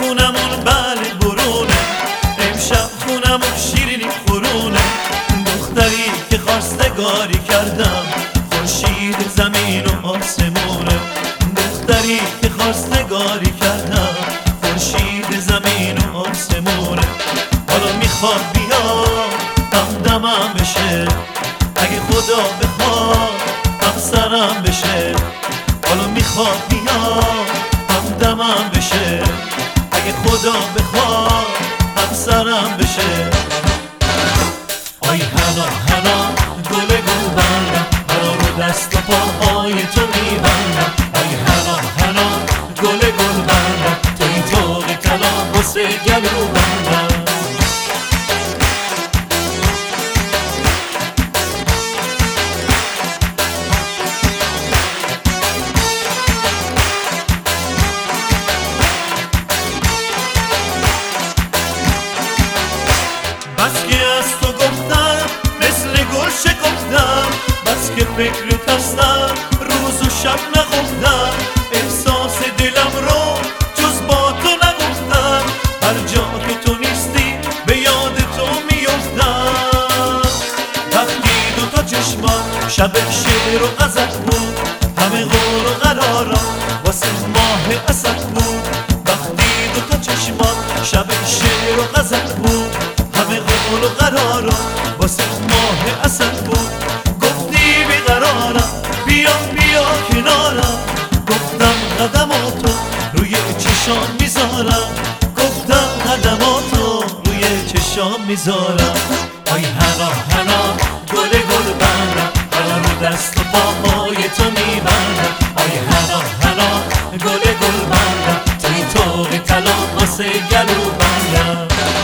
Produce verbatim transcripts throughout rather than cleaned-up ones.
خونمون بله برونه، امشب خونمون شیرینی خورونه. دختری که خواستگاری کردم، خورشید زمین و آسمونه. دختری که خواستگاری کردم، خورشید زمین و آسمونه. حالا میخواد بیا همدمم بشه، اگه خدا بخواد همسرم بشه. حالا میخواد بیا همدمم بشه، اگه خدا بخواد همسرم بشه. آی هنا هنا گل گل بندم، هنا رو دست و پاهای تو میبندم. آی هنا هنا گل گل بندم، توی طوق طلا واسه گلو بندم. بس که از تو گفتم مثل گل شکفتم، بس که فکرت هستم روز و شب نخفتم. احساس دلم رو جز با تو نگفتم، هر جا که تو نیستی به یاد تو میفتم. وقتی دو تا چشمان شب شعر و غزل بود، همه غور و قرارم واسه ماه اسد بود. وقتی دو تا چشمان شب شعر و غزل بود، همه قول و قرارم واسه ماه اسد بود. گفتی بیقرارم بیا بیا کنارم، گفتم قدماتو روی چشام میذارم. گفتم قدماتو روی چشام میذارم. آی هنا هنا گل گل بندم، هنا رو دست و پاهای تو میبندم. آی هنا هنا گل گل بندم، توی طوق طلا واسه گلو بندم.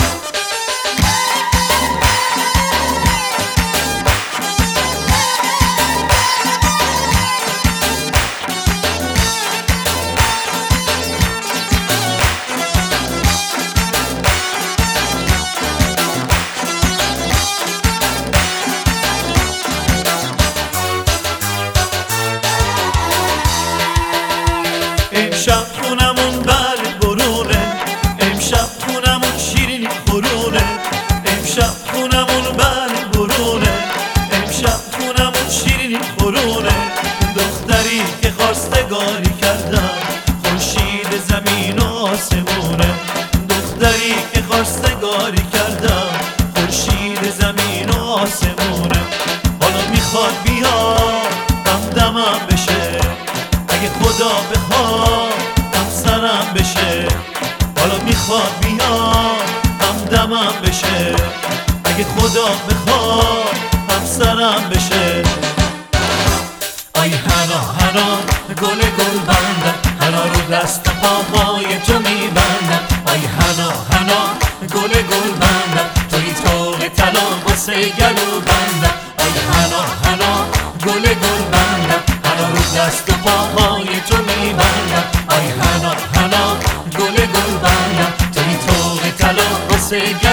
امشب خونمون بله برونه، امشب خونمون شیرینی خورونه. امشب خونمون بله برونه، امشب خونمون شیرینی خورونه. دختری که خواستگاری کردم، خورشید زمین و آسمونه. دختری که خواستگاری کردم، خورشید زمین و آسمونه. حالا میخواد بیا همدمم بشه، اگه خدا بخواد همسرم بشه. حالا میخواد بیا همدمم بشه، اگه خدا بخواد همسرم بشه. آی هنا هنا گل گل بندم، هنا رو دست و پاهای تو میبندم. آی هنا هنا گل گل بندم، توی طوق طلا واسه گلو بندم. آی هنا هنا گل گل بندم، هنا رو دست و پاهای تو میبندم. آی هنا هنا گل گل بندم، توی طوق طلا واسه